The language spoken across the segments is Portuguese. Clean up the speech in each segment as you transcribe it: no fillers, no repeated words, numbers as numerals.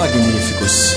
magníficos.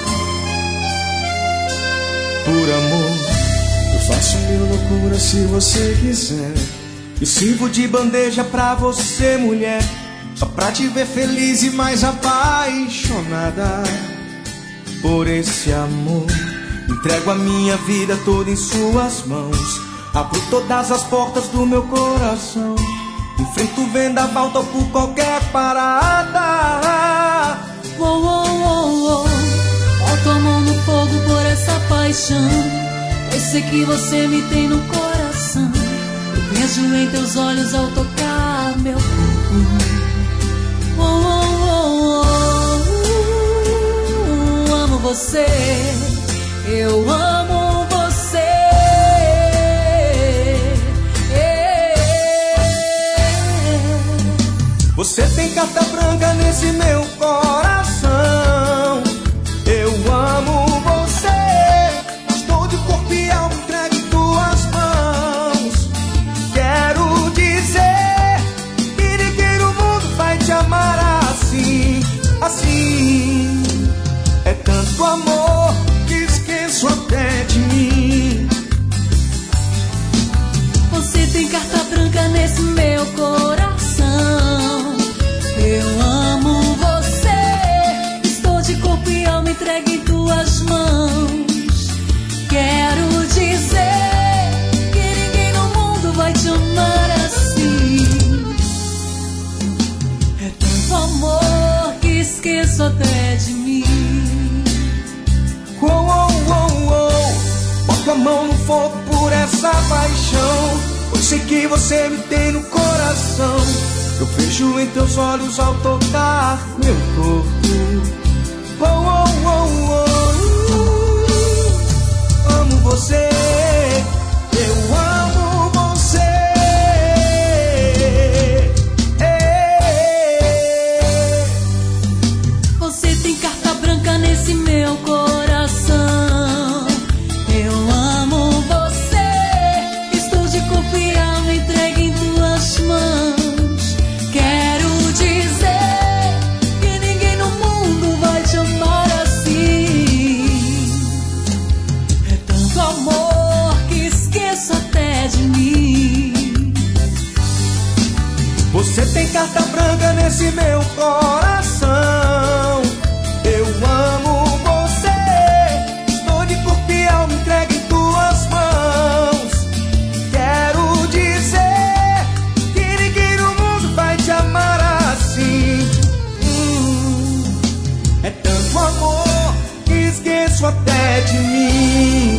Por amor, eu faço mil loucuras se você quiser. Eu sirvo de bandeja pra você, mulher, só pra te ver feliz e mais apaixonada. Por esse amor, entrego a minha vida toda em suas mãos. Abro todas as portas do meu coração. Enfrento o vendaval, topo qualquer parada. Oh, oh, oh, oh. Boto a mão no fogo por essa paixão. Eu sei que você me tem no coração. Eu vejo em teus olhos ao tocar meu corpo. Oh, oh, oh, oh. Amo você. Eu amo você. Você tem carta branca nesse meu coração. Eu amo você. Estou de corpo e alma entregue em tuas mãos. Quero dizer que ninguém no mundo vai te amar assim, assim. É tanto amor que esqueço até de mim. Você tem carta branca nesse meu coração. Eu amo você. Estou de corpo e alma entregue em tuas mãos. Quero dizer que ninguém no mundo vai te amar assim. É tanto amor que esqueço até de mim. Oh, oh, oh, oh. Boto a mão no fogo por essa paixão. Pois sei que você me tem no coração. Eu vejo em teus olhos ao tocar meu corpo. Oh, oh, oh, oh. Amo você. Eu amo você. Você tem carta branca nesse meu coração. Eu amo você. Estou de corpo e alma entregue em tuas mãos. Quero dizer que ninguém no mundo vai te amar assim. É tanto amor que esqueço até de mim. Você tem carta branca nesse meu coração. Eu amo você. Estou de corpo e alma entregue em tuas mãos. Quero dizer que ninguém no mundo vai te amar assim. É tanto amor que esqueço até de mim.